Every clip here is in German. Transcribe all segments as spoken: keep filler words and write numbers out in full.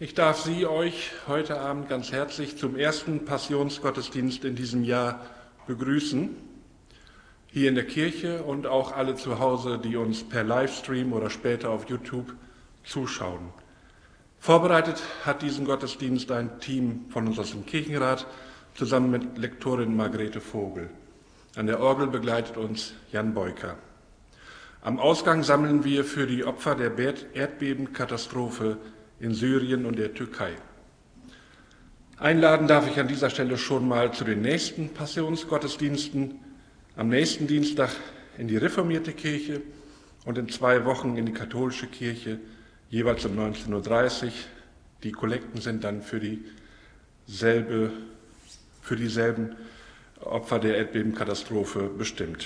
Ich darf Sie euch heute Abend ganz herzlich zum ersten Passionsgottesdienst in diesem Jahr begrüßen, hier in der Kirche und auch alle zu Hause, die uns per Livestream oder später auf YouTube zuschauen. Vorbereitet hat diesen Gottesdienst ein Team von uns aus dem Kirchenrat zusammen mit Lektorin Margrete Vogel. An der Orgel begleitet uns Jan Beuker. Am Ausgang sammeln wir für die Opfer der Erdbebenkatastrophe in Syrien und der Türkei. Einladen darf ich an dieser Stelle schon mal zu den nächsten Passionsgottesdiensten. Am nächsten Dienstag in die reformierte Kirche und in zwei Wochen in die katholische Kirche, jeweils um neunzehn Uhr dreißig. Die Kollekten sind dann für dieselbe, für dieselben Opfer der Erdbebenkatastrophe bestimmt.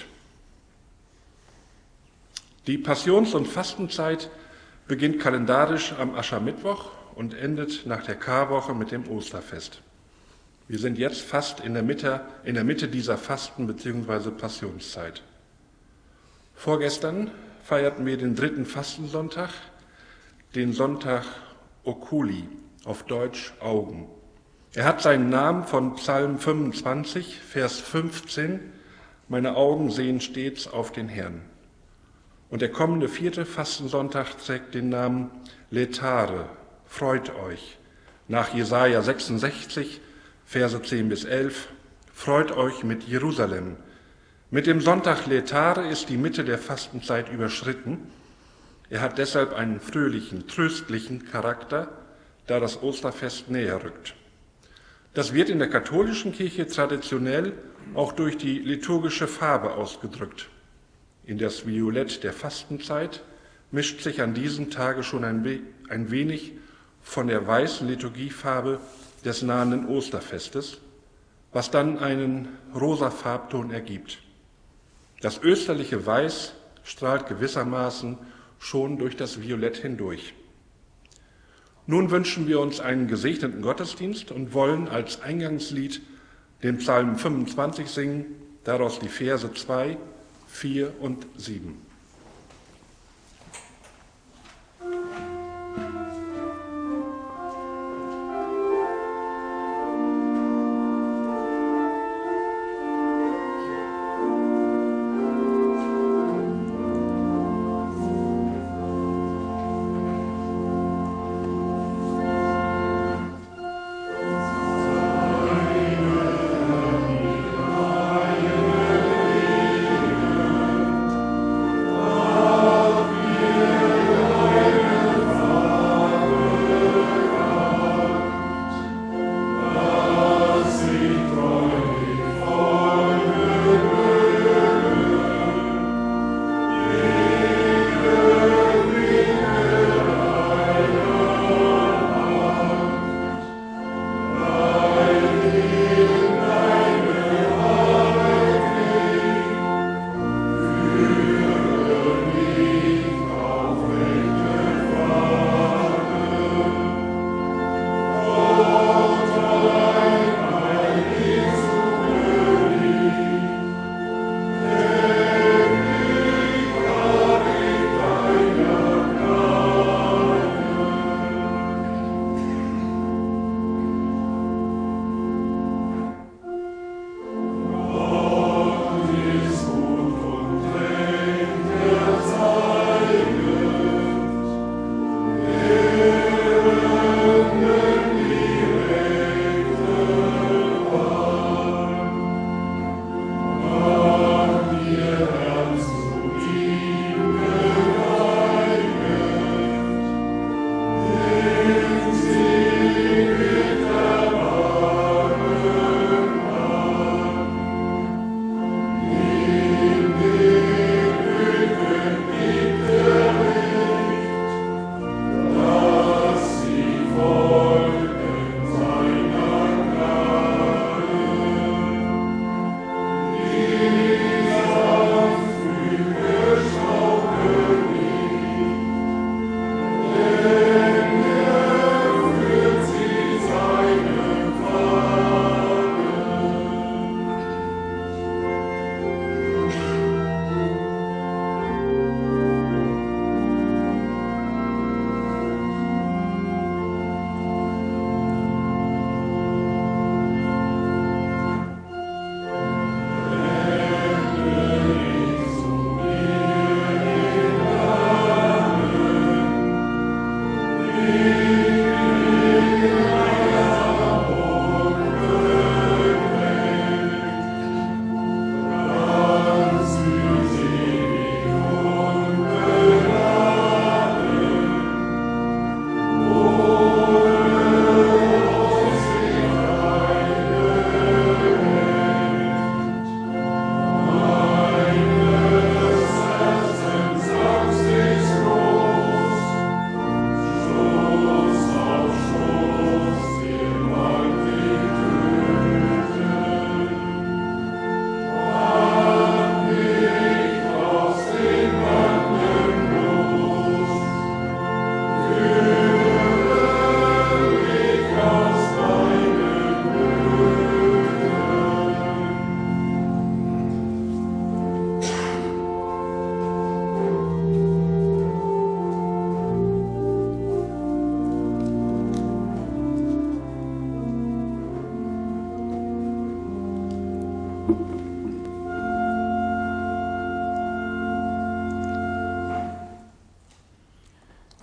Die Passions- und Fastenzeit beginnt kalendarisch am Aschermittwoch und endet nach der Karwoche mit dem Osterfest. Wir sind jetzt fast in der Mitte, in der Mitte dieser Fasten- bzw. Passionszeit. Vorgestern feierten wir den dritten Fastensonntag, den Sonntag Oculi, auf Deutsch Augen. Er hat seinen Namen von Psalm fünfundzwanzig, Vers fünfzehn, meine Augen sehen stets auf den Herrn. Und der kommende vierte Fastensonntag trägt den Namen Letare, freut euch, nach Jesaja sechsundsechzig, Verse zehn bis elf, freut euch mit Jerusalem. Mit dem Sonntag Letare ist die Mitte der Fastenzeit überschritten. Er hat deshalb einen fröhlichen, tröstlichen Charakter, da das Osterfest näher rückt. Das wird in der katholischen Kirche traditionell auch durch die liturgische Farbe ausgedrückt. In das Violett der Fastenzeit mischt sich an diesem Tage schon ein, we- ein wenig von der weißen Liturgiefarbe des nahenden Osterfestes, was dann einen rosa Farbton ergibt. Das österliche Weiß strahlt gewissermaßen schon durch das Violett hindurch. Nun wünschen wir uns einen gesegneten Gottesdienst und wollen als Eingangslied den Psalm fünfundzwanzig singen, daraus die Verse zwei, vier und sieben.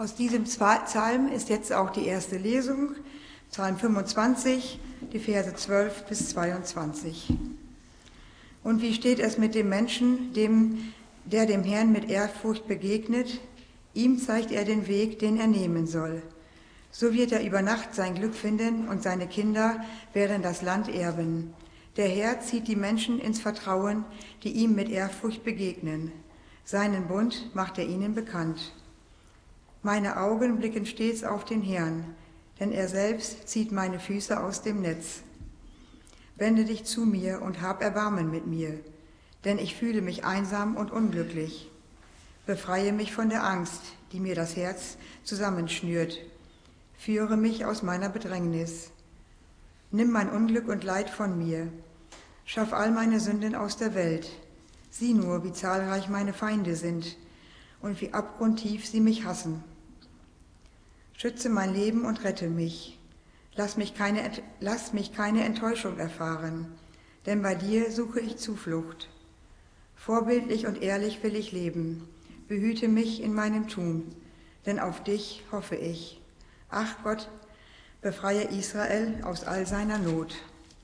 Aus diesem Psalm ist jetzt auch die erste Lesung, Psalm fünfundzwanzig, die Verse zwölf bis zweiundzwanzig. Und wie steht es mit dem Menschen, dem, der dem Herrn mit Ehrfurcht begegnet? Ihm zeigt er den Weg, den er nehmen soll. So wird er über Nacht sein Glück finden und seine Kinder werden das Land erben. Der Herr zieht die Menschen ins Vertrauen, die ihm mit Ehrfurcht begegnen. Seinen Bund macht er ihnen bekannt. Meine Augen blicken stets auf den Herrn, denn er selbst zieht meine Füße aus dem Netz. Wende dich zu mir und hab Erbarmen mit mir, denn ich fühle mich einsam und unglücklich. Befreie mich von der Angst, die mir das Herz zusammenschnürt. Führe mich aus meiner Bedrängnis. Nimm mein Unglück und Leid von mir. Schaff all meine Sünden aus der Welt. Sieh nur, wie zahlreich meine Feinde sind und wie abgrundtief sie mich hassen. Schütze mein Leben und rette mich. Lass mich keine, lass mich keine Enttäuschung erfahren, denn bei dir suche ich Zuflucht. Vorbildlich und ehrlich will ich leben. Behüte mich in meinem Tun, denn auf dich hoffe ich. Ach Gott, befreie Israel aus all seiner Not.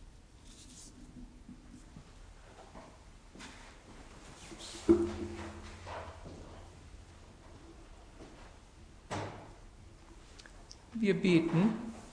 Wir beten.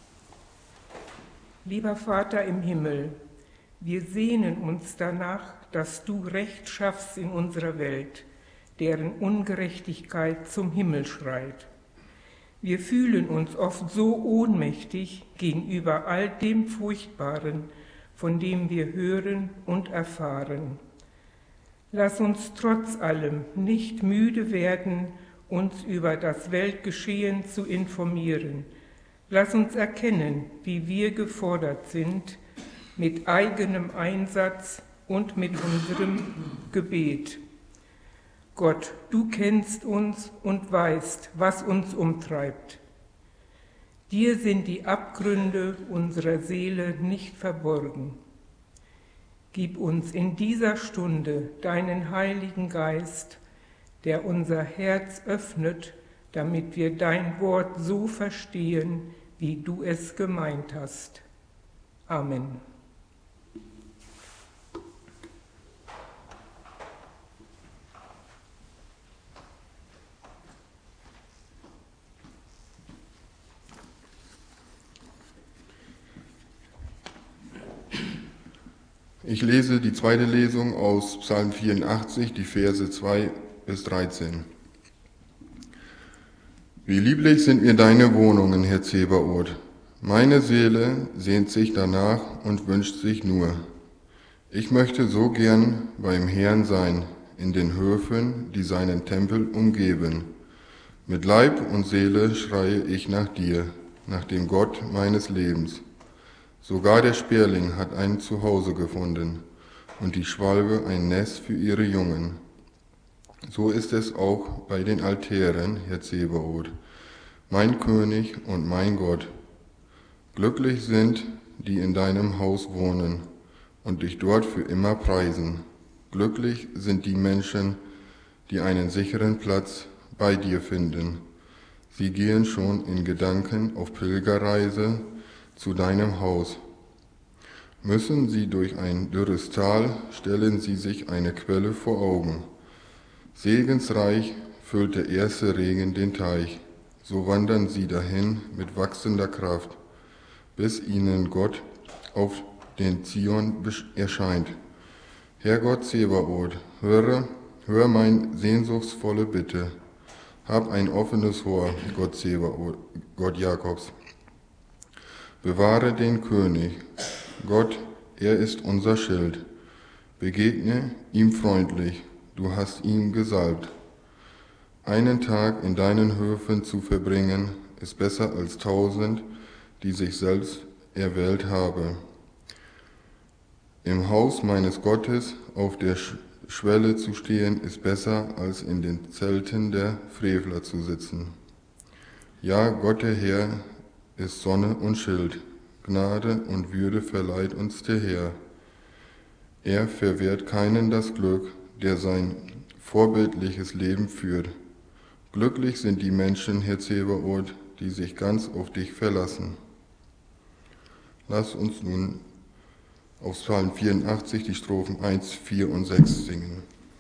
Lieber Vater im Himmel, wir sehnen uns danach, dass du Recht schaffst in unserer Welt, deren Ungerechtigkeit zum Himmel schreit. Wir fühlen uns oft so ohnmächtig gegenüber all dem Furchtbaren, von dem wir hören und erfahren. Lass uns trotz allem nicht müde werden, uns über das Weltgeschehen zu informieren. Lass uns erkennen, wie wir gefordert sind, mit eigenem Einsatz und mit unserem Gebet. Gott, du kennst uns und weißt, was uns umtreibt. Dir sind die Abgründe unserer Seele nicht verborgen. Gib uns in dieser Stunde deinen Heiligen Geist, der unser Herz öffnet, damit wir dein Wort so verstehen, wie du es gemeint hast. Amen. Ich lese die zweite Lesung aus Psalm vierundachtzig, die Verse zwei bis dreizehn. Wie lieblich sind mir deine Wohnungen, Herr Zebaoth. Meine Seele sehnt sich danach und wünscht sich nur. Ich möchte so gern beim Herrn sein, in den Höfen, die seinen Tempel umgeben. Mit Leib und Seele schreie ich nach dir, nach dem Gott meines Lebens. Sogar der Sperling hat ein Zuhause gefunden und die Schwalbe ein Nest für ihre Jungen. So ist es auch bei den Altären, Herr Zebaoth, mein König und mein Gott. Glücklich sind, die in deinem Haus wohnen und dich dort für immer preisen. Glücklich sind die Menschen, die einen sicheren Platz bei dir finden. Sie gehen schon in Gedanken auf Pilgerreise zu deinem Haus. Müssen sie durch ein dürres Tal, stellen sie sich eine Quelle vor Augen. Segensreich füllt der erste Regen den Teich, so wandern sie dahin mit wachsender Kraft, bis ihnen Gott auf den Zion erscheint. Herr Gott Zebaoth, höre, hör mein sehnsuchtsvolle Bitte. Hab ein offenes Ohr, Gott Zebaoth, Gott Jakobs. Bewahre den König, Gott, er ist unser Schild. Begegne ihm freundlich, du hast ihn gesalbt. Einen Tag in deinen Höfen zu verbringen, ist besser als tausend, die sich selbst erwählt habe. Im Haus meines Gottes auf der Schwelle zu stehen, ist besser, als in den Zelten der Frevler zu sitzen. Ja, Gott der Herr ist Sonne und Schild, Gnade und Würde verleiht uns der Herr. Er verwehrt keinen das Glück, der sein vorbildliches Leben führt. Glücklich sind die Menschen, Herr Zebaoth, die sich ganz auf dich verlassen. Lass uns nun auf Psalm vierundachtzig die Strophen eins, vier und sechs singen.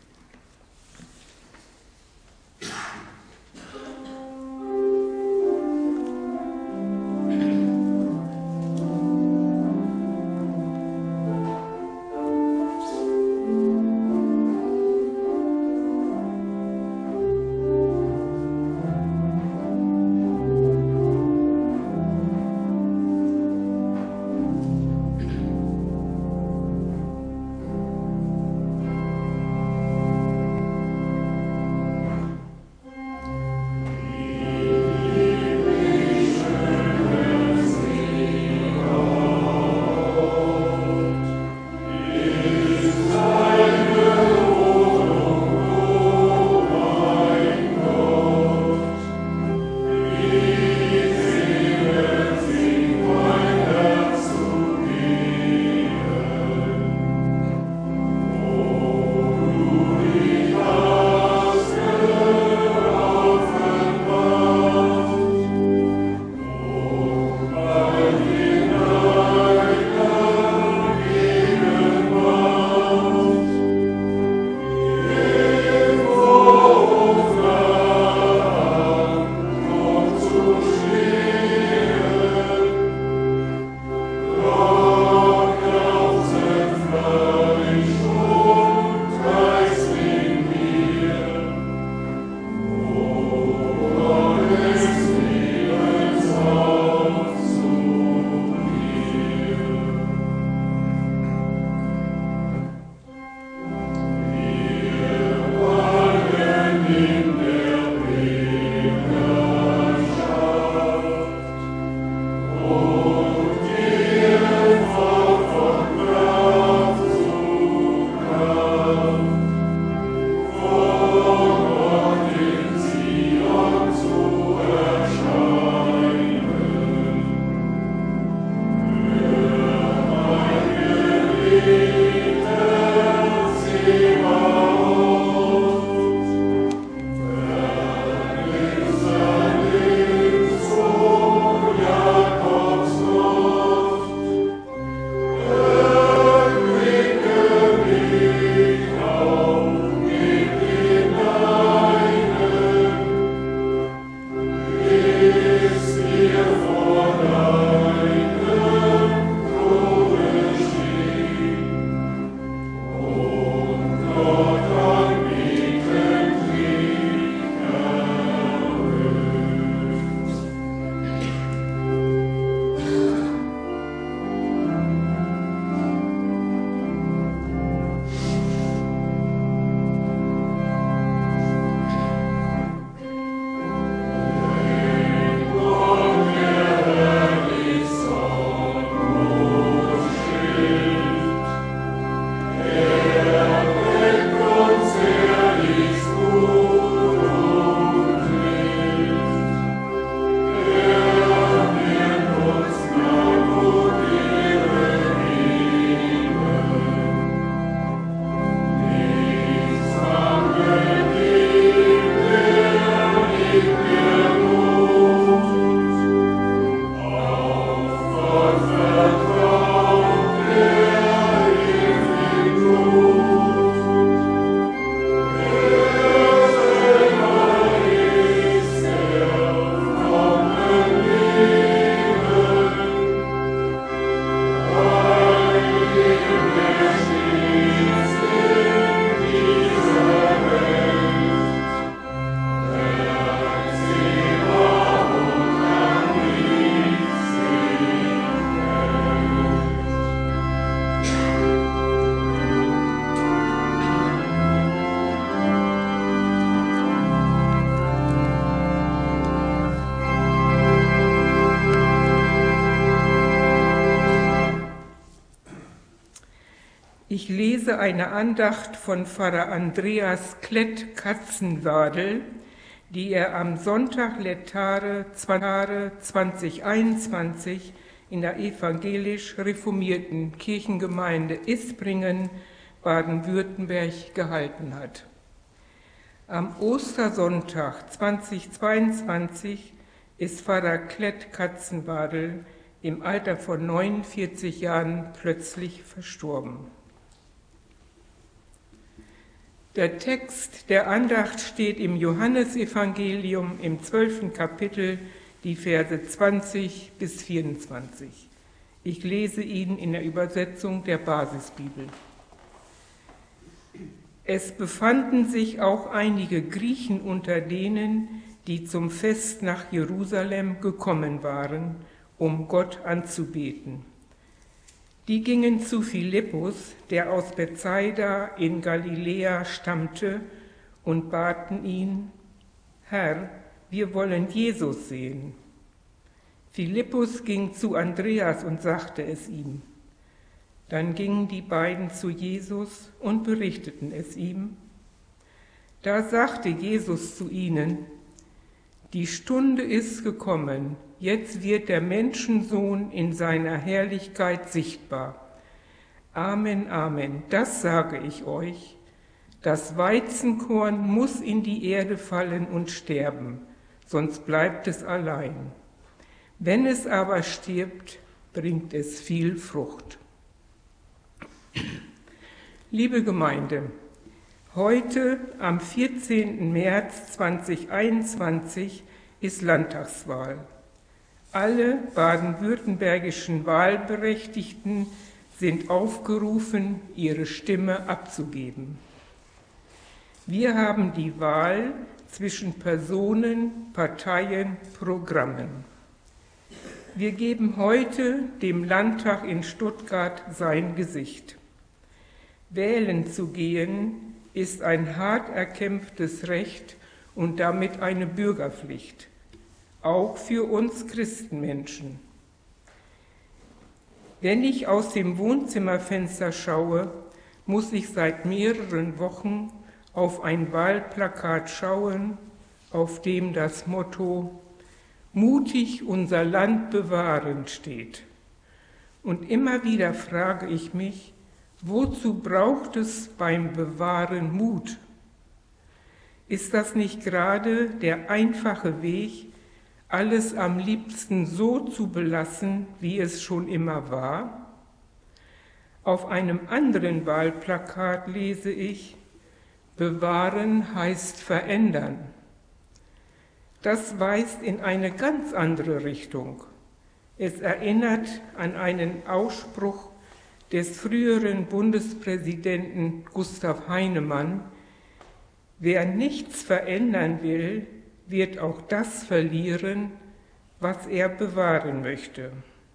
Ich lese eine Andacht von Pfarrer Andreas Klett-Katzenwadel, die er am Sonntag Letare zwanzig einundzwanzig in der evangelisch-reformierten Kirchengemeinde Ispringen, Baden-Württemberg, gehalten hat. Am Ostersonntag zweitausendzweiundzwanzig ist Pfarrer Klett Katzenbadel im Alter von neunundvierzig Jahren plötzlich verstorben. Der Text der Andacht steht im Johannesevangelium im zwölften Kapitel, die Verse zwanzig bis vierundzwanzig. Ich lese ihn in der Übersetzung der Basisbibel. Es befanden sich auch einige Griechen unter denen, die zum Fest nach Jerusalem gekommen waren, um Gott anzubeten. Die gingen zu Philippus, der aus Bethsaida in Galiläa stammte, und baten ihn: Herr, wir wollen Jesus sehen. Philippus ging zu Andreas und sagte es ihm. Dann gingen die beiden zu Jesus und berichteten es ihm. Da sagte Jesus zu ihnen: Die Stunde ist gekommen, jetzt wird der Menschensohn in seiner Herrlichkeit sichtbar. Amen, Amen, das sage ich euch. Das Weizenkorn muss in die Erde fallen und sterben, sonst bleibt es allein. Wenn es aber stirbt, bringt es viel Frucht. Liebe Gemeinde, heute am vierzehnten März zweitausendeinundzwanzig ist Landtagswahl. Alle baden-württembergischen Wahlberechtigten sind aufgerufen, ihre Stimme abzugeben. Wir haben die Wahl zwischen Personen, Parteien, Programmen. Wir geben heute dem Landtag in Stuttgart sein Gesicht. Wählen zu gehen ist ein hart erkämpftes Recht und damit eine Bürgerpflicht, auch für uns Christenmenschen. Wenn ich aus dem Wohnzimmerfenster schaue, muss ich seit mehreren Wochen auf ein Wahlplakat schauen, auf dem das Motto „Mutig unser Land bewahren" steht. Und immer wieder frage ich mich, wozu braucht es beim Bewahren Mut? Ist das nicht gerade der einfache Weg, alles am liebsten so zu belassen, wie es schon immer war? Auf einem anderen Wahlplakat lese ich: Bewahren heißt verändern. Das weist in eine ganz andere Richtung. Es erinnert an einen Ausspruch des früheren Bundespräsidenten Gustav Heinemann: Wer nichts verändern will, wird auch das verlieren, was er bewahren möchte.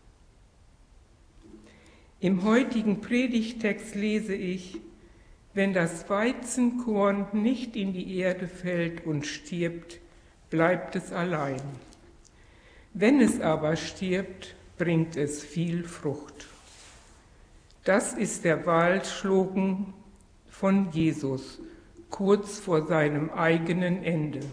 Im heutigen Predigtext lese ich: Wenn das Weizenkorn nicht in die Erde fällt und stirbt, bleibt es allein. Wenn es aber stirbt, bringt es viel Frucht. Das ist der Wahlslogan von Jesus, kurz vor seinem eigenen Ende.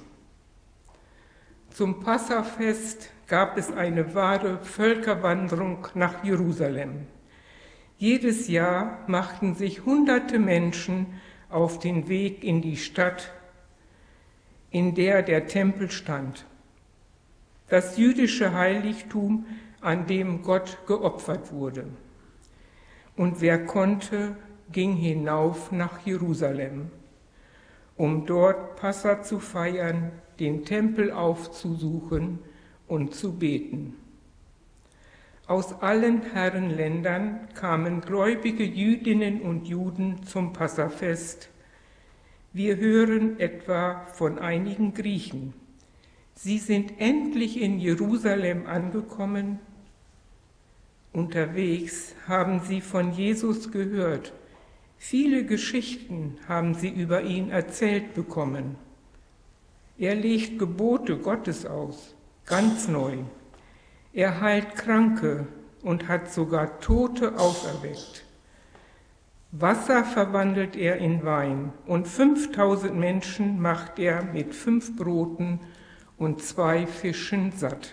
Zum Passafest gab es eine wahre Völkerwanderung nach Jerusalem. Jedes Jahr machten sich hunderte Menschen auf den Weg in die Stadt, in der der Tempel stand, das jüdische Heiligtum, an dem Gott geopfert wurde. Und wer konnte, ging hinauf nach Jerusalem, um dort Passa zu feiern, den Tempel aufzusuchen und zu beten. Aus allen Herrenländern kamen gläubige Jüdinnen und Juden zum Passafest. Wir hören etwa von einigen Griechen. Sie sind endlich in Jerusalem angekommen. Unterwegs haben sie von Jesus gehört. Viele Geschichten haben sie über ihn erzählt bekommen. Er legt Gebote Gottes aus, ganz neu. Er heilt Kranke und hat sogar Tote auferweckt. Wasser verwandelt er in Wein und fünftausend Menschen macht er mit fünf Broten und zwei Fischen satt.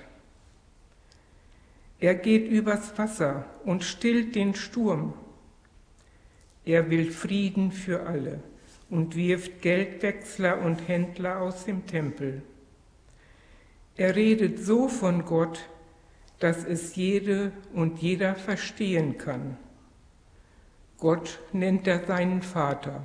Er geht übers Wasser und stillt den Sturm. Er will Frieden für alle und wirft Geldwechsler und Händler aus dem Tempel. Er redet so von Gott, dass es jede und jeder verstehen kann. Gott nennt er seinen Vater.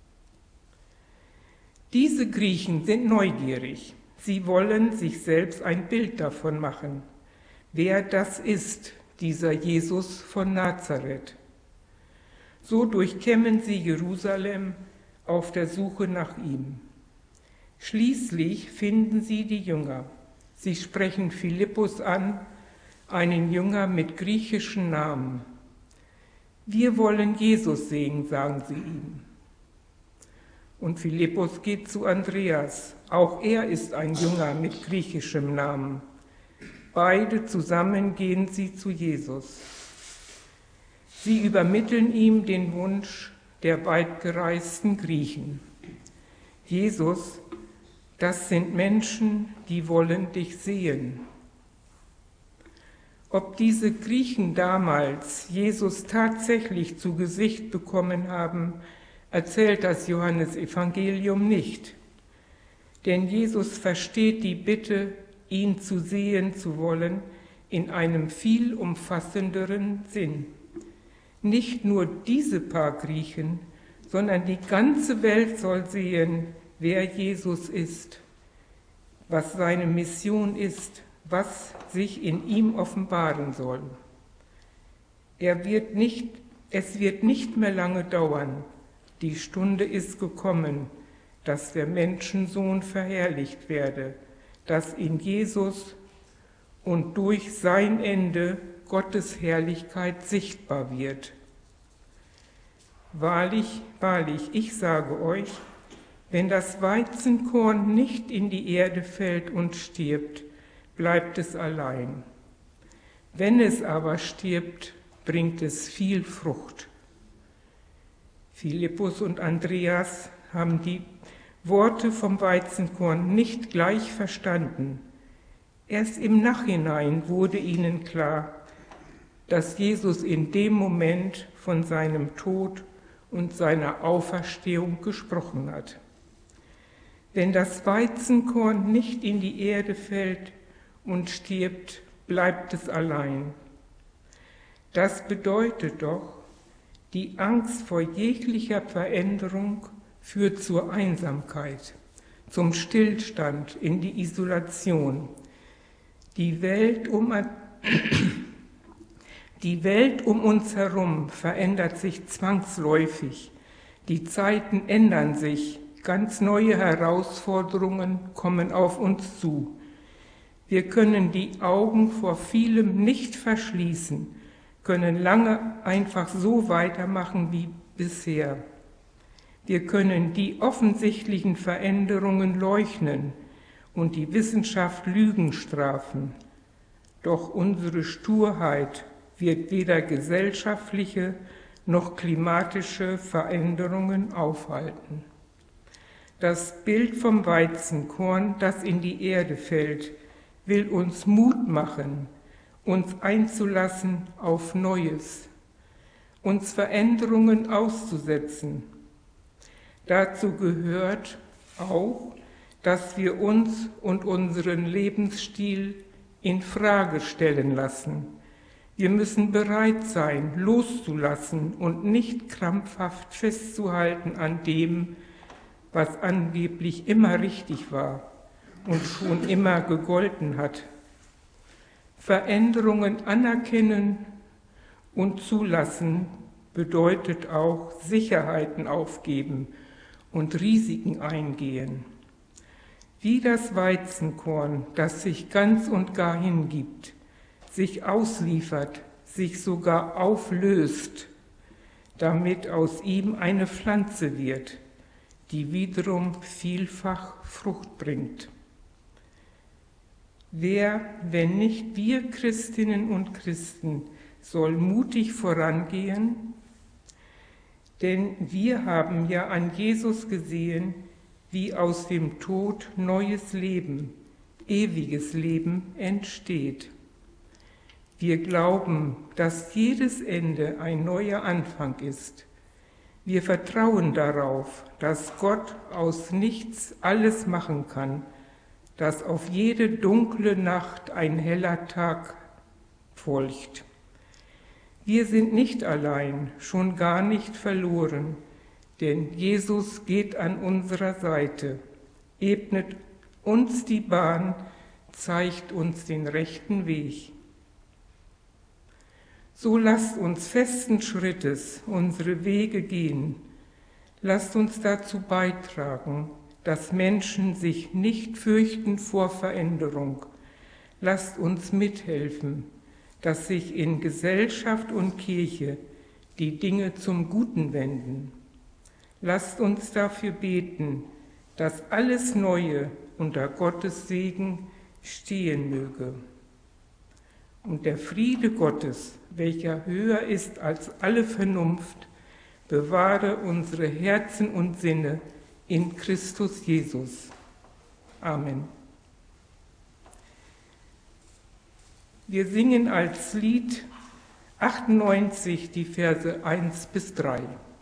Diese Griechen sind neugierig. Sie wollen sich selbst ein Bild davon machen, wer das ist, dieser Jesus von Nazareth. So durchkämmen sie Jerusalem auf der Suche nach ihm. Schließlich finden sie die Jünger. Sie sprechen Philippus an, einen Jünger mit griechischen Namen. Wir wollen Jesus sehen, sagen sie ihm. Und Philippus geht zu Andreas. Auch er ist ein Jünger mit griechischem Namen. Beide zusammen gehen sie zu Jesus. Sie übermitteln ihm den Wunsch der weitgereisten Griechen. Jesus, das sind Menschen, die wollen dich sehen. Ob diese Griechen damals Jesus tatsächlich zu Gesicht bekommen haben, erzählt das Johannesevangelium nicht. Denn Jesus versteht die Bitte, ihn zu sehen zu wollen, in einem viel umfassenderen Sinn. Nicht nur diese paar Griechen, sondern die ganze Welt soll sehen, wer Jesus ist, was seine Mission ist, was sich in ihm offenbaren soll. Er wird nicht, es wird nicht mehr lange dauern. Die Stunde ist gekommen, dass der Menschensohn verherrlicht werde, dass in Jesus und durch sein Ende Gottes Herrlichkeit sichtbar wird. Wahrlich, wahrlich, ich sage euch, wenn das Weizenkorn nicht in die Erde fällt und stirbt, bleibt es allein. Wenn es aber stirbt, bringt es viel Frucht. Philippus und Andreas haben die Worte vom Weizenkorn nicht gleich verstanden. Erst im Nachhinein wurde ihnen klar, dass Jesus in dem Moment von seinem Tod und seiner Auferstehung gesprochen hat. Wenn das Weizenkorn nicht in die Erde fällt und stirbt, bleibt es allein. Das bedeutet doch, die Angst vor jeglicher Veränderung führt zur Einsamkeit, zum Stillstand, in die Isolation. Die Welt um, die Welt um uns herum verändert sich zwangsläufig. Die Zeiten ändern sich, ganz neue Herausforderungen kommen auf uns zu. Wir können die Augen vor vielem nicht verschließen, können lange einfach so weitermachen wie bisher. Wir können die offensichtlichen Veränderungen leugnen und die Wissenschaft Lügen strafen. Doch unsere Sturheit wird weder gesellschaftliche noch klimatische Veränderungen aufhalten. Das Bild vom Weizenkorn, das in die Erde fällt, will uns Mut machen, uns einzulassen auf Neues, uns Veränderungen auszusetzen. Dazu gehört auch, dass wir uns und unseren Lebensstil in Frage stellen lassen. Wir müssen bereit sein, loszulassen und nicht krampfhaft festzuhalten an dem, was angeblich immer richtig war und schon immer gegolten hat. Veränderungen anerkennen und zulassen bedeutet auch Sicherheiten aufgeben und Risiken eingehen. Wie das Weizenkorn, das sich ganz und gar hingibt, sich ausliefert, sich sogar auflöst, damit aus ihm eine Pflanze wird, die wiederum vielfach Frucht bringt. Wer, wenn nicht wir Christinnen und Christen, soll mutig vorangehen? Denn wir haben ja an Jesus gesehen, wie aus dem Tod neues Leben, ewiges Leben entsteht. Wir glauben, dass jedes Ende ein neuer Anfang ist. Wir vertrauen darauf, dass Gott aus nichts alles machen kann, dass auf jede dunkle Nacht ein heller Tag folgt. Wir sind nicht allein, schon gar nicht verloren, denn Jesus geht an unserer Seite, ebnet uns die Bahn, zeigt uns den rechten Weg. So lasst uns festen Schrittes unsere Wege gehen. Lasst uns dazu beitragen, dass Menschen sich nicht fürchten vor Veränderung. Lasst uns mithelfen, dass sich in Gesellschaft und Kirche die Dinge zum Guten wenden. Lasst uns dafür beten, dass alles Neue unter Gottes Segen stehen möge. Und der Friede Gottes, welcher höher ist als alle Vernunft, bewahre unsere Herzen und Sinne in Christus Jesus. Amen. Wir singen als Lied achtundneunzig die Verse eins bis drei.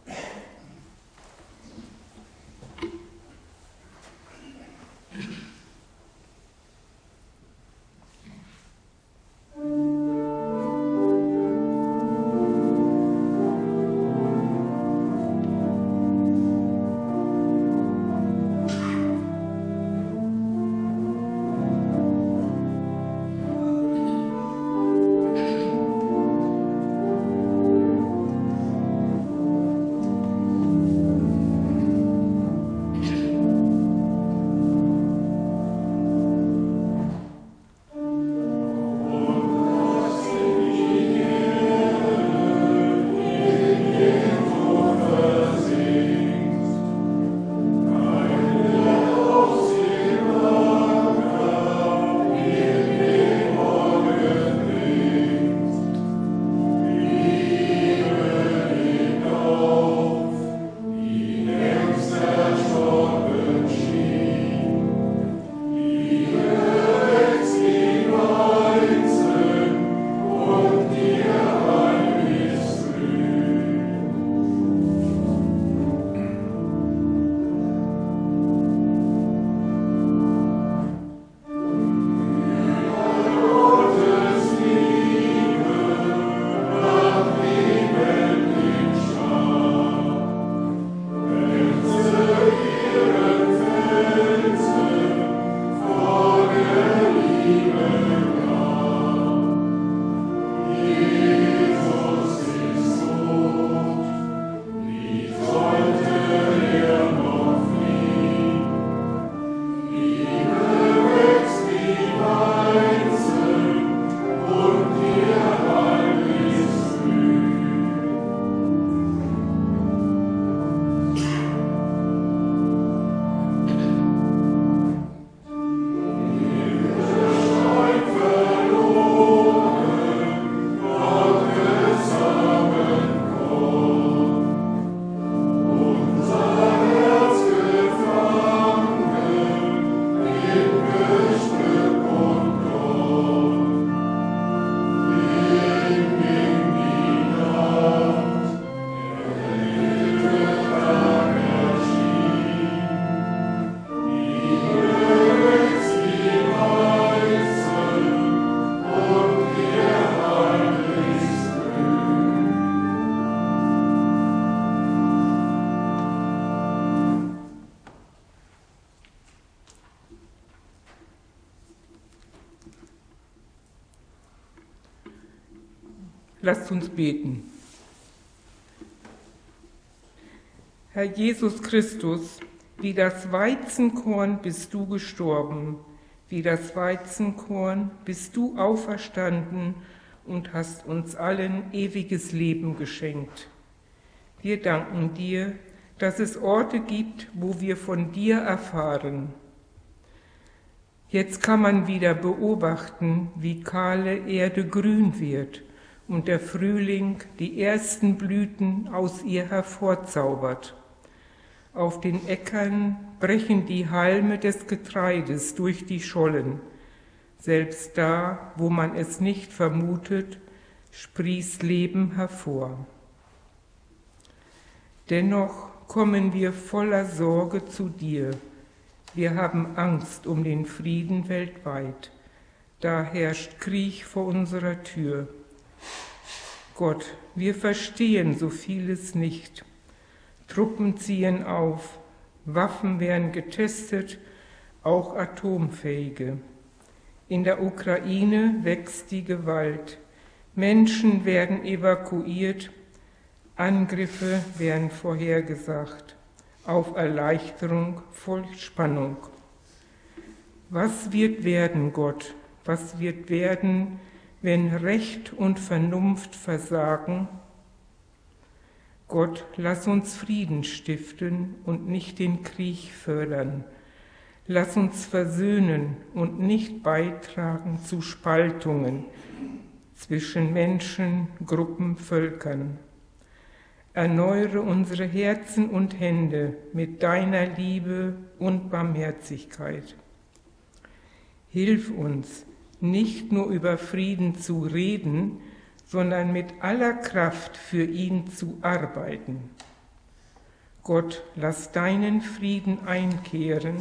Lasst uns beten. Herr Jesus Christus, wie das Weizenkorn bist du gestorben, wie das Weizenkorn bist du auferstanden und hast uns allen ewiges Leben geschenkt. Wir danken dir, dass es Orte gibt, wo wir von dir erfahren. Jetzt kann man wieder beobachten, wie kahle Erde grün wird und der Frühling die ersten Blüten aus ihr hervorzaubert. Auf den Äckern brechen die Halme des Getreides durch die Schollen. Selbst da, wo man es nicht vermutet, sprießt Leben hervor. Dennoch kommen wir voller Sorge zu dir. Wir haben Angst um den Frieden weltweit. Da herrscht Krieg vor unserer Tür. Gott, wir verstehen so vieles nicht. Truppen ziehen auf, Waffen werden getestet, auch atomfähige. In der Ukraine wächst die Gewalt. Menschen werden evakuiert, Angriffe werden vorhergesagt. Auf Erleichterung folgt Spannung. Was wird werden, Gott? Was wird werden, wenn Recht und Vernunft versagen? Gott, lass uns Frieden stiften und nicht den Krieg fördern. Lass uns versöhnen und nicht beitragen zu Spaltungen zwischen Menschen, Gruppen, Völkern. Erneuere unsere Herzen und Hände mit deiner Liebe und Barmherzigkeit. Hilf uns, nicht nur über Frieden zu reden, sondern mit aller Kraft für ihn zu arbeiten. Gott, lass deinen Frieden einkehren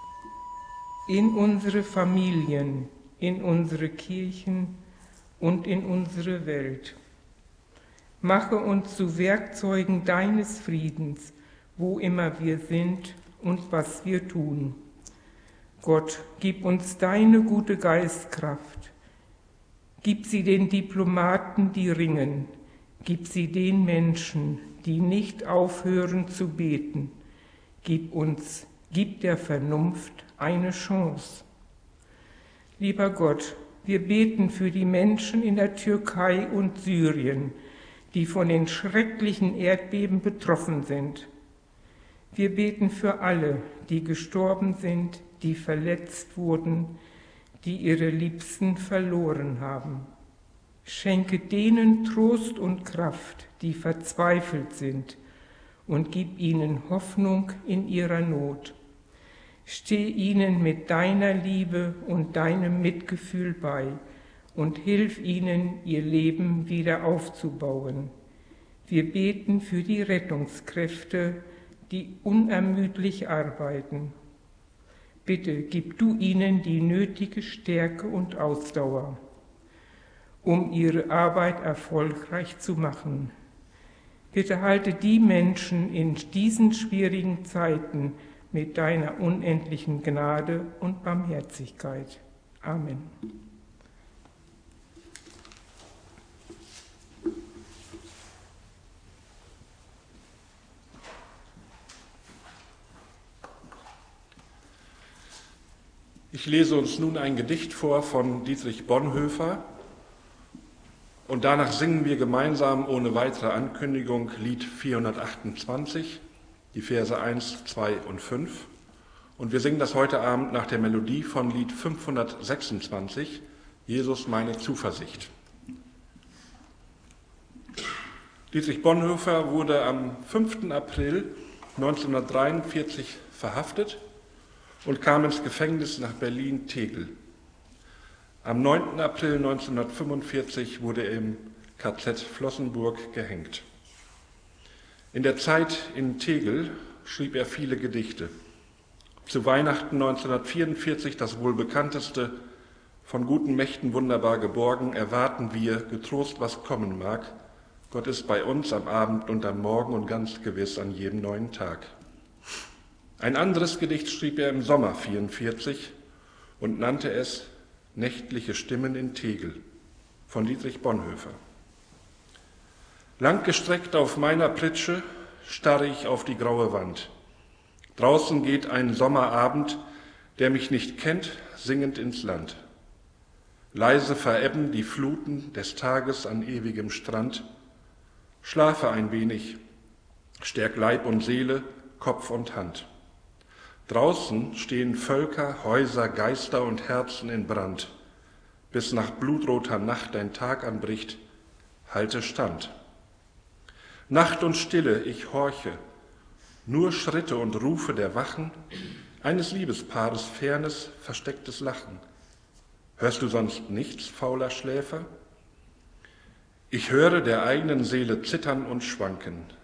in unsere Familien, in unsere Kirchen und in unsere Welt. Mache uns zu Werkzeugen deines Friedens, wo immer wir sind und was wir tun. Gott, gib uns deine gute Geistkraft. Gib sie den Diplomaten, die ringen. Gib sie den Menschen, die nicht aufhören zu beten. Gib uns, gib der Vernunft eine Chance. Lieber Gott, wir beten für die Menschen in der Türkei und Syrien, die von den schrecklichen Erdbeben betroffen sind. Wir beten für alle, die gestorben sind, die verletzt wurden, die ihre Liebsten verloren haben. Schenke denen Trost und Kraft, die verzweifelt sind, und gib ihnen Hoffnung in ihrer Not. Steh ihnen mit deiner Liebe und deinem Mitgefühl bei und hilf ihnen, ihr Leben wieder aufzubauen. Wir beten für die Rettungskräfte, die unermüdlich arbeiten. Bitte gib du ihnen die nötige Stärke und Ausdauer, um ihre Arbeit erfolgreich zu machen. Bitte halte die Menschen in diesen schwierigen Zeiten mit deiner unendlichen Gnade und Barmherzigkeit. Amen. Ich lese uns nun ein Gedicht vor von Dietrich Bonhoeffer und danach singen wir gemeinsam ohne weitere Ankündigung Lied vierhundertachtundzwanzig, die Verse eins, zwei und fünf. Und wir singen das heute Abend nach der Melodie von Lied fünfhundertsechsundzwanzig, Jesus meine Zuversicht. Dietrich Bonhoeffer wurde am fünften April neunzehnhundertdreiundvierzig verhaftet und kam ins Gefängnis nach Berlin-Tegel. Am neunten April neunzehnhundertfünfundvierzig wurde er im K Z Flossenbürg gehängt. In der Zeit in Tegel schrieb er viele Gedichte. Zu Weihnachten neunzehnhundertvierundvierzig das wohl bekannteste, von guten Mächten wunderbar geborgen, erwarten wir getrost, was kommen mag. Gott ist bei uns am Abend und am Morgen und ganz gewiss an jedem neuen Tag. Ein anderes Gedicht schrieb er im Sommer vierundvierzig und nannte es Nächtliche Stimmen in Tegel von Dietrich Bonhoeffer. Langgestreckt auf meiner Pritsche starre ich auf die graue Wand. Draußen geht ein Sommerabend, der mich nicht kennt, singend ins Land. Leise verebben die Fluten des Tages an ewigem Strand. Schlafe ein wenig, stärk Leib und Seele, Kopf und Hand. Draußen stehen Völker, Häuser, Geister und Herzen in Brand. Bis nach blutroter Nacht dein Tag anbricht, halte stand. Nacht und Stille, ich horche, nur Schritte und Rufe der Wachen, eines Liebespaares fernes, verstecktes Lachen. Hörst du sonst nichts, fauler Schläfer? Ich höre der eigenen Seele zittern und schwanken.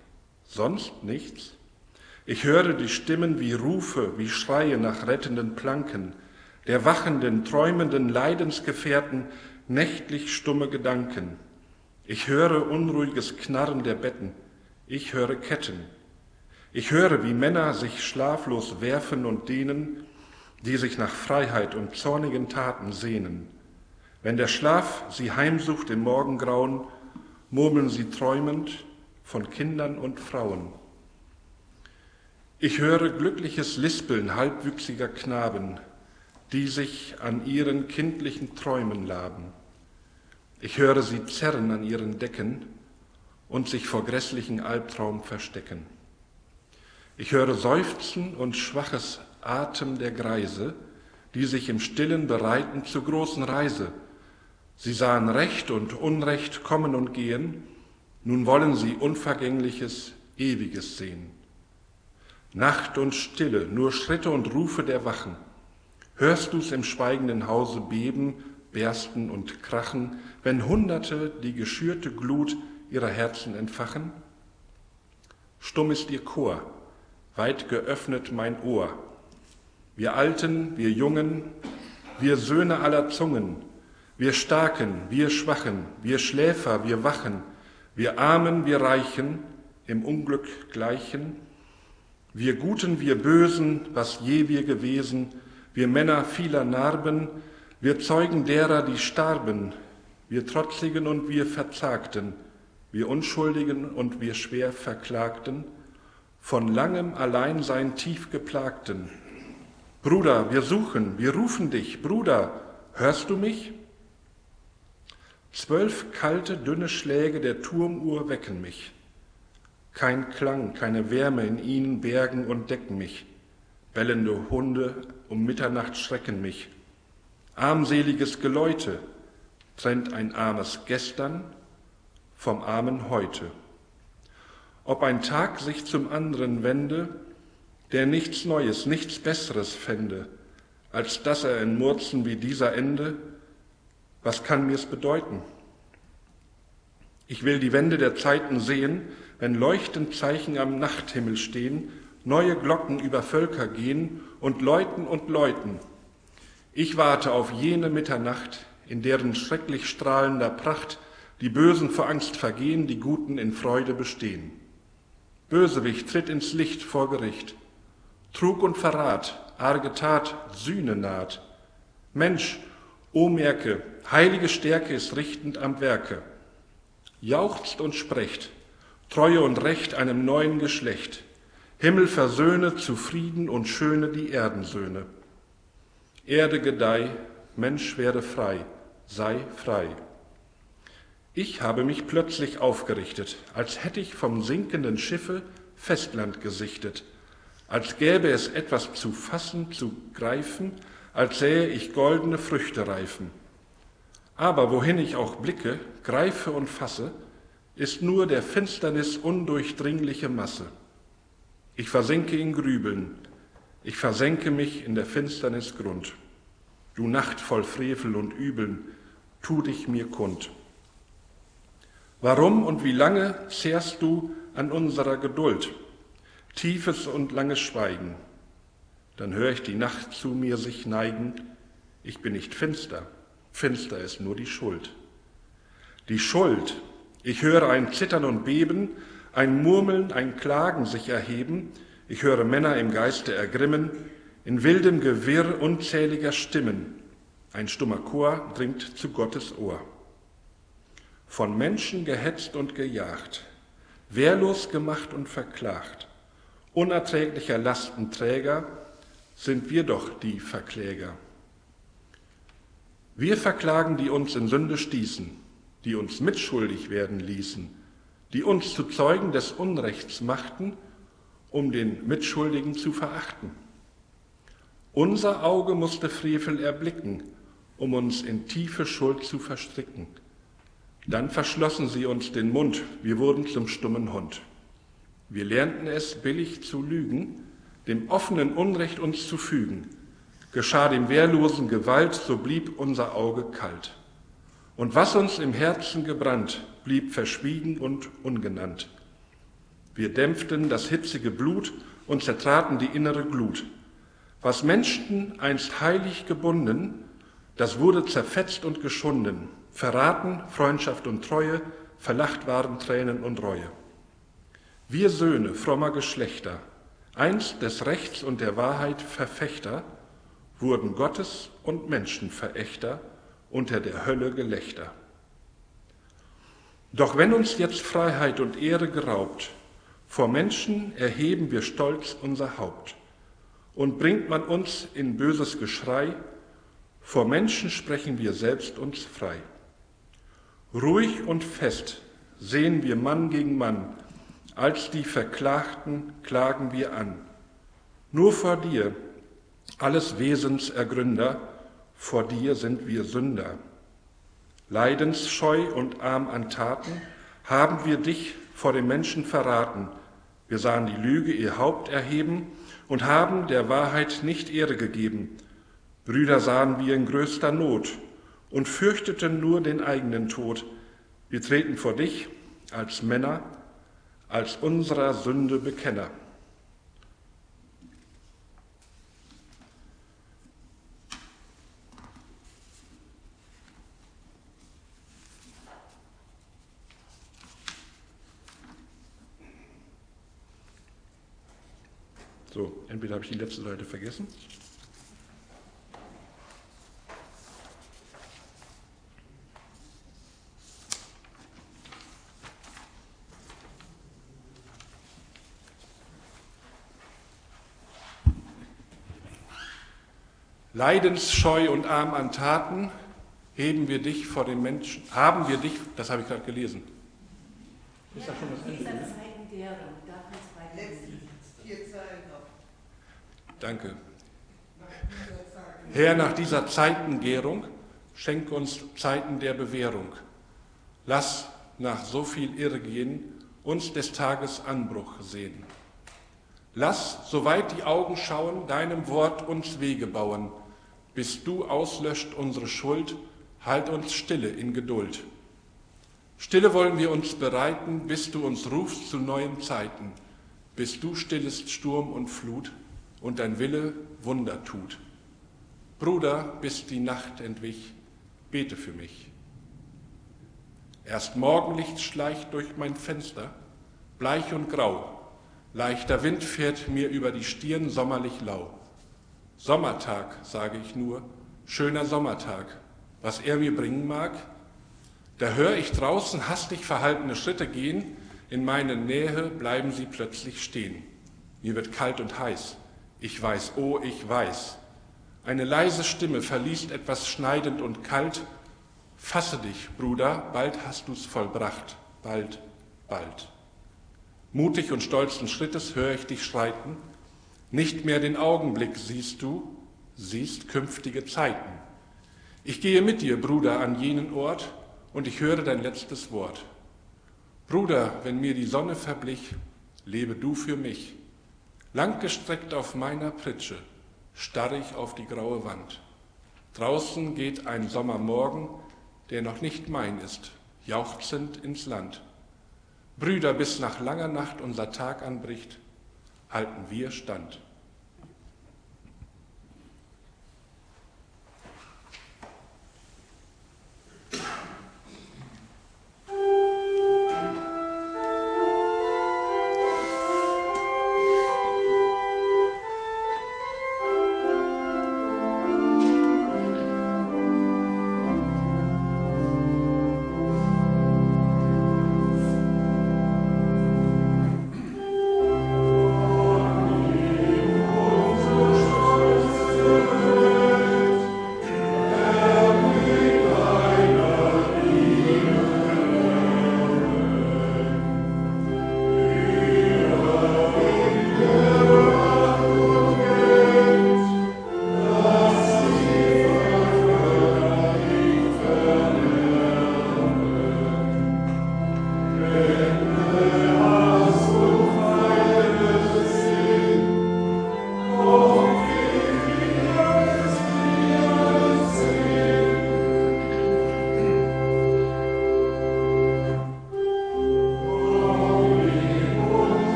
Sonst nichts? Ich höre die Stimmen wie Rufe, wie Schreie nach rettenden Planken, der wachenden, träumenden Leidensgefährten nächtlich stumme Gedanken. Ich höre unruhiges Knarren der Betten, ich höre Ketten. Ich höre, wie Männer sich schlaflos werfen und dehnen, die sich nach Freiheit und zornigen Taten sehnen. Wenn der Schlaf sie heimsucht im Morgengrauen, murmeln sie träumend von Kindern und Frauen. Ich höre glückliches Lispeln halbwüchsiger Knaben, die sich an ihren kindlichen Träumen laben. Ich höre sie zerren an ihren Decken und sich vor grässlichen Albtraum verstecken. Ich höre Seufzen und schwaches Atem der Greise, die sich im Stillen bereiten zur großen Reise. Sie sahen Recht und Unrecht kommen und gehen, nun wollen sie Unvergängliches, Ewiges sehen. Nacht und Stille, nur Schritte und Rufe der Wachen. Hörst du's im schweigenden Hause beben, bersten und krachen, wenn Hunderte die geschürte Glut ihrer Herzen entfachen? Stumm ist ihr Chor, weit geöffnet mein Ohr. Wir Alten, wir Jungen, wir Söhne aller Zungen, wir Starken, wir Schwachen, wir Schläfer, wir Wachen, wir Armen, wir Reichen, im Unglück gleichen, wir Guten, wir Bösen, was je wir gewesen, wir Männer vieler Narben, wir Zeugen derer, die starben, wir Trotzigen und wir Verzagten, wir Unschuldigen und wir schwer Verklagten, von langem Alleinsein tief Geplagten. Bruder, wir suchen, wir rufen dich, Bruder, hörst du mich? Zwölf kalte, dünne Schläge der Turmuhr wecken mich. Kein Klang, keine Wärme in ihnen bergen und decken mich. Bellende Hunde um Mitternacht schrecken mich. Armseliges Geläute trennt ein armes Gestern vom armen Heute. Ob ein Tag sich zum anderen wende, der nichts Neues, nichts Besseres fände, als dass er in Murzen wie dieser ende, was kann mir's bedeuten? Ich will die Wende der Zeiten sehen, wenn leuchtend Zeichen am Nachthimmel stehen, neue Glocken über Völker gehen und läuten und läuten. Ich warte auf jene Mitternacht, in deren schrecklich strahlender Pracht die Bösen vor Angst vergehen, die Guten in Freude bestehen. Bösewicht tritt ins Licht vor Gericht. Trug und Verrat, arge Tat, Sühne naht. Mensch, o merke, heilige Stärke ist richtend am Werke. Jauchzt und sprecht, Treue und Recht einem neuen Geschlecht. Himmel versöhne zu Frieden und schöne die Erdensöhne. Erde gedeih, Mensch werde frei, sei frei. Ich habe mich plötzlich aufgerichtet, als hätte ich vom sinkenden Schiffe Festland gesichtet, als gäbe es etwas zu fassen, zu greifen, als sähe ich goldene Früchte reifen. Aber wohin ich auch blicke, greife und fasse, ist nur der Finsternis undurchdringliche Masse. Ich versinke in Grübeln, ich versenke mich in der Finsternis Grund. Du Nacht voll Frevel und Übeln, tu dich mir kund. Warum und wie lange zehrst du an unserer Geduld? Tiefes und langes Schweigen. Dann höre ich die Nacht zu mir sich neigen. Ich bin nicht finster, finster ist nur die Schuld. Die Schuld, ich höre ein Zittern und Beben, ein Murmeln, ein Klagen sich erheben. Ich höre Männer im Geiste ergrimmen, in wildem Gewirr unzähliger Stimmen. Ein stummer Chor dringt zu Gottes Ohr. Von Menschen gehetzt und gejagt, wehrlos gemacht und verklagt, unerträglicher Lastenträger sind wir doch die Verkläger. Wir verklagen, die uns in Sünde stießen, die uns mitschuldig werden ließen, die uns zu Zeugen des Unrechts machten, um den Mitschuldigen zu verachten. Unser Auge musste Frevel erblicken, um uns in tiefe Schuld zu verstricken. Dann verschlossen sie uns den Mund, wir wurden zum stummen Hund. Wir lernten es, billig zu lügen, dem offenen Unrecht uns zu fügen. Geschah dem Wehrlosen Gewalt, so blieb unser Auge kalt. Und was uns im Herzen gebrannt, blieb verschwiegen und ungenannt. Wir dämpften das hitzige Blut und zertraten die innere Glut. Was Menschen einst heilig gebunden, das wurde zerfetzt und geschunden. Verraten, Freundschaft und Treue, verlacht waren Tränen und Reue. Wir Söhne frommer Geschlechter, einst des Rechts und der Wahrheit Verfechter, wurden Gottes und Menschenverächter, unter der Hölle Gelächter. Doch wenn uns jetzt Freiheit und Ehre geraubt, vor Menschen erheben wir stolz unser Haupt. Und bringt man uns in böses Geschrei, vor Menschen sprechen wir selbst uns frei. Ruhig und fest sehen wir Mann gegen Mann, als die Verklagten klagen wir an. Nur vor dir, alles Wesens Ergründer, vor dir sind wir Sünder. Leidensscheu und arm an Taten haben wir dich vor den Menschen verraten. Wir sahen die Lüge ihr Haupt erheben und haben der Wahrheit nicht Ehre gegeben. Brüder sahen wir in größter Not und fürchteten nur den eigenen Tod. Wir treten vor dich als Männer, als unserer Sünde Bekenner. So, entweder habe ich die letzte Seite vergessen. Leidensscheu und arm an Taten heben wir dich vor den Menschen, haben wir dich, das habe ich gerade gelesen. Ist das schon das Ende? Danke. Herr, nach dieser Zeitengärung, schenk uns Zeiten der Bewährung. Lass nach so viel Irrgehen uns des Tages Anbruch sehen. Lass, soweit die Augen schauen, deinem Wort uns Wege bauen. Bis du auslöscht unsere Schuld, halt uns stille in Geduld. Stille wollen wir uns bereiten, bis du uns rufst zu neuen Zeiten, bis du stillest Sturm und Flut und dein Wille Wunder tut. Bruder, bis die Nacht entwich, bete für mich. Erst Morgenlicht schleicht durch mein Fenster, bleich und grau, leichter Wind fährt mir über die Stirn sommerlich lau. Sommertag, sage ich nur, schöner Sommertag, was er mir bringen mag, da höre ich draußen hastig verhaltene Schritte gehen, in meine Nähe bleiben sie plötzlich stehen. Mir wird kalt und heiß, ich weiß, oh, ich weiß. Eine leise Stimme verliest etwas schneidend und kalt. Fasse dich, Bruder, bald hast du's vollbracht, bald, bald. Mutig und stolzen Schrittes höre ich dich schreiten. Nicht mehr den Augenblick siehst du, siehst künftige Zeiten. Ich gehe mit dir, Bruder, an jenen Ort und ich höre dein letztes Wort. Bruder, wenn mir die Sonne verblich, lebe du für mich. Langgestreckt auf meiner Pritsche starre ich auf die graue Wand. Draußen geht ein Sommermorgen, der noch nicht mein ist, jauchzend ins Land. Brüder, bis nach langer Nacht unser Tag anbricht, halten wir Stand. Amen.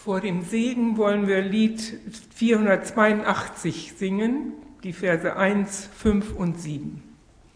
Vor dem Segen wollen wir Lied vierhundertzweiundachtzig singen, die Verse eins, fünf und sieben.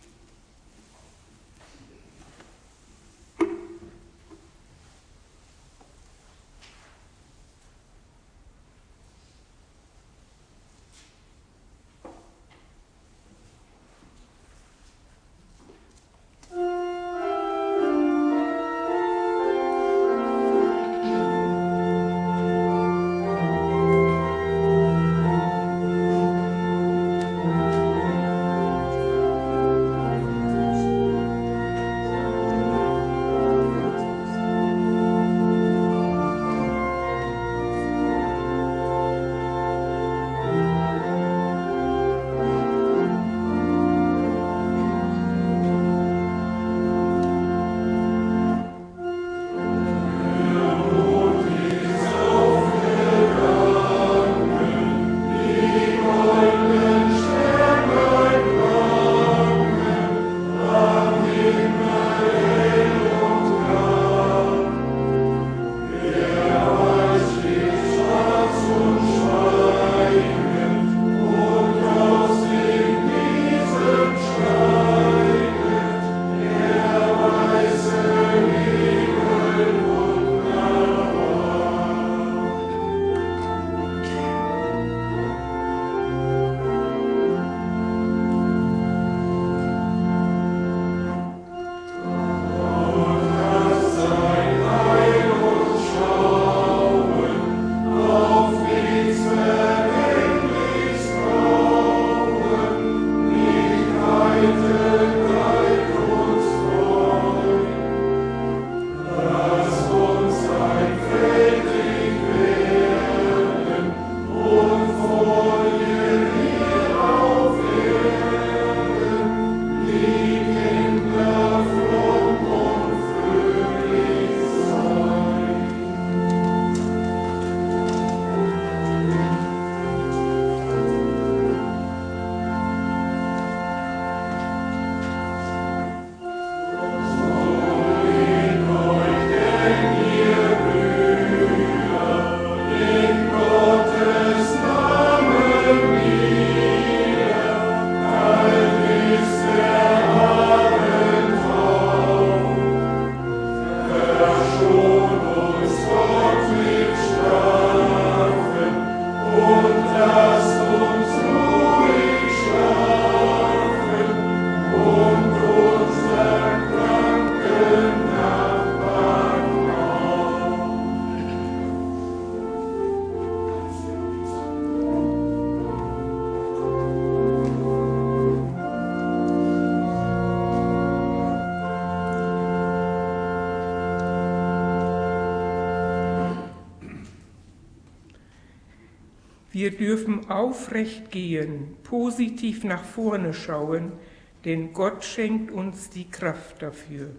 Wir dürfen aufrecht gehen, positiv nach vorne schauen, denn Gott schenkt uns die Kraft dafür.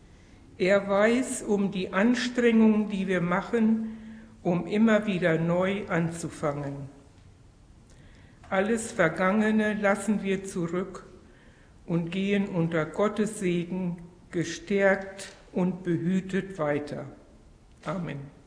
Er weiß um die Anstrengungen, die wir machen, um immer wieder neu anzufangen. Alles Vergangene lassen wir zurück und gehen unter Gottes Segen gestärkt und behütet weiter. Amen.